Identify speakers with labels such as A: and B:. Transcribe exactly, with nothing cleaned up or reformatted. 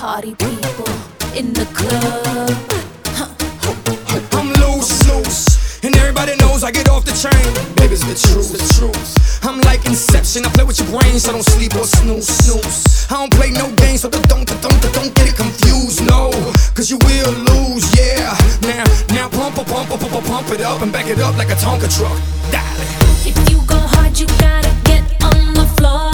A: party people in the club.
B: I'm loose, loose, and everybody knows I get off the train. Baby, it's the truth, the truth. I'm like Inception, I play with your brain, so don't sleep or snooze, snooze. I don't play no games, so don't, don't, don't, don't get it confused, no, cause you will lose, yeah. Now, now pump, pump, pump, pump, pump it up and back it up like a Tonka truck. Dale.
A: If you go hard, you gotta get on the floor.